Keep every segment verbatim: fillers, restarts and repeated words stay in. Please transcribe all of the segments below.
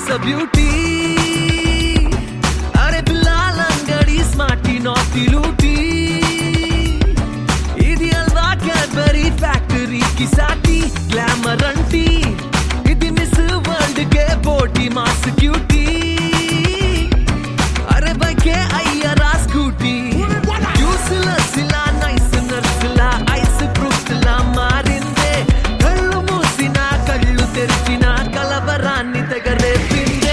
a beauty. Are pillalangadi smarty naughty looty. Idi alva Cadbury factory ki saati glamour anti. Idi Miss World ke body mass cutie. Are bhai ke ayyara scooty. Useless la nice nurse la ice proof la marinde. Kallu musina kallu terchina kalavaranni tegare pinde.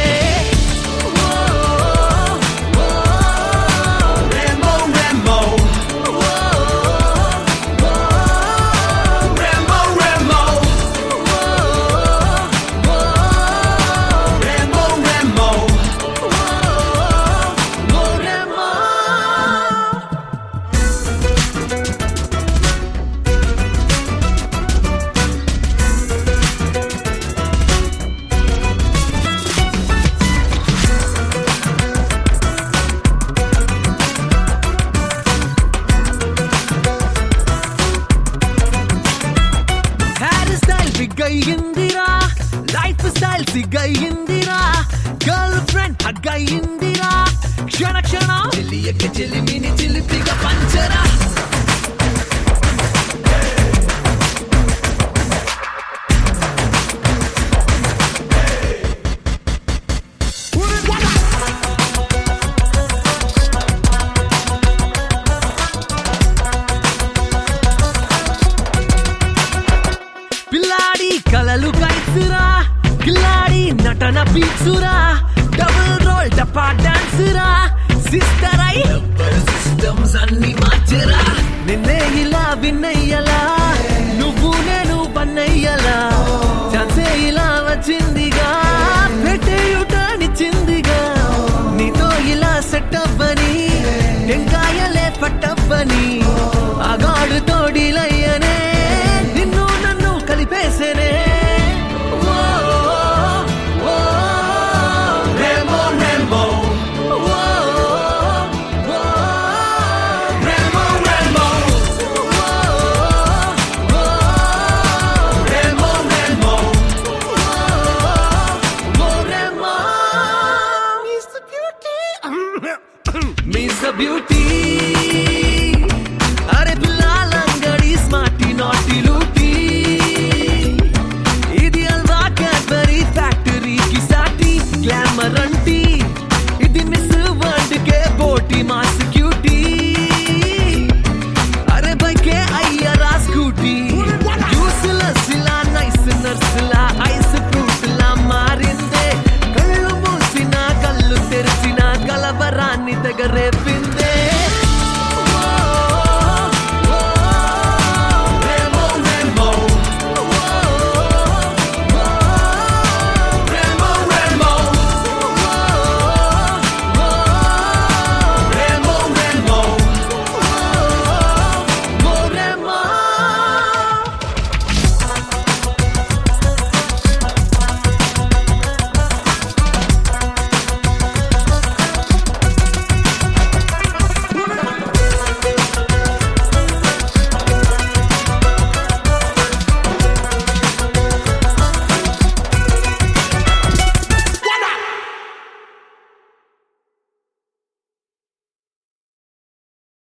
Indira, lifestyle sigga indira, girlfriend hagga indira, kshana kshana chiliyakke chilimini chilipiga panchara. కలలు కైసురా కిలాడి నటన పీచురా double role డపా డాన్సురా sister I systems అన్ని మార్చరా నిన్నే ఇలా విన్నయ్యలా